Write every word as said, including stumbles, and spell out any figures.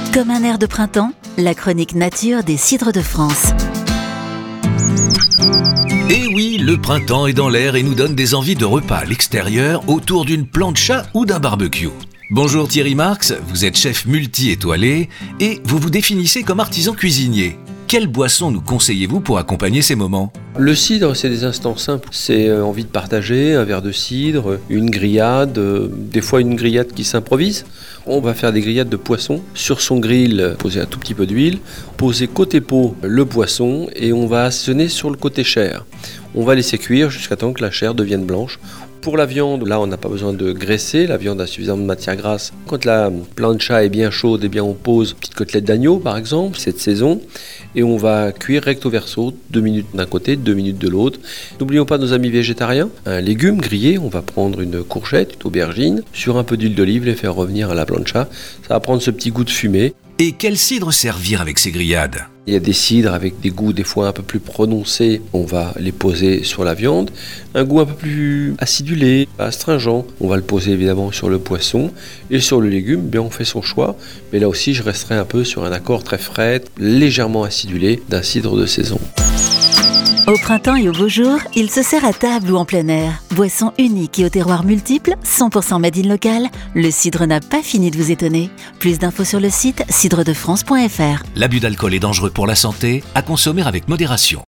Comme un air de printemps, la chronique nature des cidres de France. Et oui, le printemps est dans l'air et nous donne des envies de repas à l'extérieur autour d'une plancha ou d'un barbecue. Bonjour Thierry Marx, vous êtes chef multi-étoilé et vous vous définissez comme artisan cuisinier. Quelle boisson nous conseillez-vous pour accompagner ces moments ? Le cidre, c'est des instants simples. C'est euh, envie de partager, un verre de cidre, une grillade, euh, des fois une grillade qui s'improvise. On va faire des grillades de poisson. Sur son grill, poser un tout petit peu d'huile, poser côté peau le poisson et on va assaisonner sur le côté chair. On va laisser cuire jusqu'à temps que la chair devienne blanche. Pour la viande, là on n'a pas besoin de graisser, la viande a suffisamment de matière grasse. Quand la plancha est bien chaude, eh bien on pose une petite côtelette d'agneau par exemple, cette saison, et on va cuire recto verso, deux minutes d'un côté, deux minutes de l'autre. N'oublions pas nos amis végétariens, un légume grillé, on va prendre une courgette, une aubergine, sur un peu d'huile d'olive, les faire revenir à la plancha, ça va prendre ce petit goût de fumée. Et quel cidre servir avec ces grillades ? Il y a des cidres avec des goûts des fois un peu plus prononcés, on va les poser sur la viande. Un goût un peu plus acidulé, astringent, on va le poser évidemment sur le poisson. Et sur le légume, bien on fait son choix. Mais là aussi, je resterai un peu sur un accord très frais, légèrement acidulé d'un cidre de saison. Au printemps et au beau jour, il se sert à table ou en plein air. Boisson unique et au terroir multiple, cent pour cent made in local, le cidre n'a pas fini de vous étonner. Plus d'infos sur le site cidre de france point f r. L'abus d'alcool est dangereux pour la santé, à consommer avec modération.